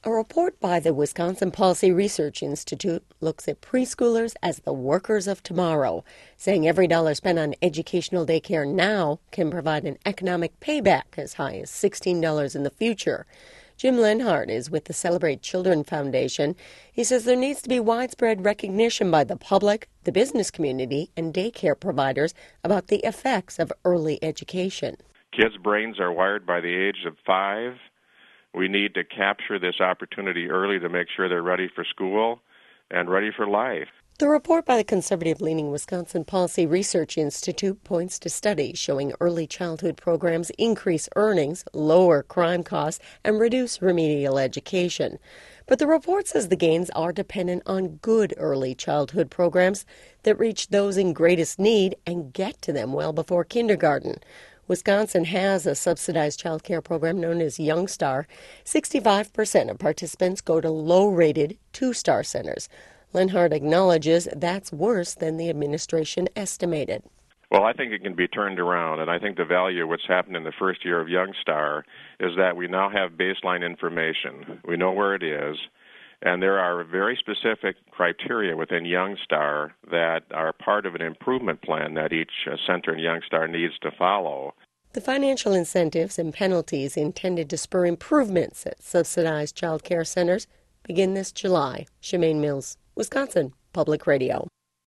A report by the Wisconsin Policy Research Institute looks at preschoolers as the workers of tomorrow, saying every dollar spent on educational daycare now can provide an economic payback as high as $16 in the future. Jim Lenhart is with the Celebrate Children Foundation. He says there needs to be widespread recognition by the public, the business community, and daycare providers about the effects of early education. Kids' brains are wired by the age of 5. We need to capture this opportunity early to make sure they're ready for school and ready for life. The report by the conservative-leaning Wisconsin Policy Research Institute points to studies showing early childhood programs increase earnings, lower crime costs, and reduce remedial education. But the report says the gains are dependent on good early childhood programs that reach those in greatest need and get to them well before kindergarten. Wisconsin has a subsidized child care program known as Young Star. 65% of participants go to low-rated two-star centers. Lenhart acknowledges that's worse than the administration estimated. Well, I think it can be turned around, and I think the value of what's happened in the first year of Young Star is that we now have baseline information. We know where it is, and there are very specific criteria within Young Star that are part of an improvement plan that each center in Young Star needs to follow. The financial incentives and penalties intended to spur improvements at subsidized child care centers begin this July. Shemaine Mills, Wisconsin Public Radio.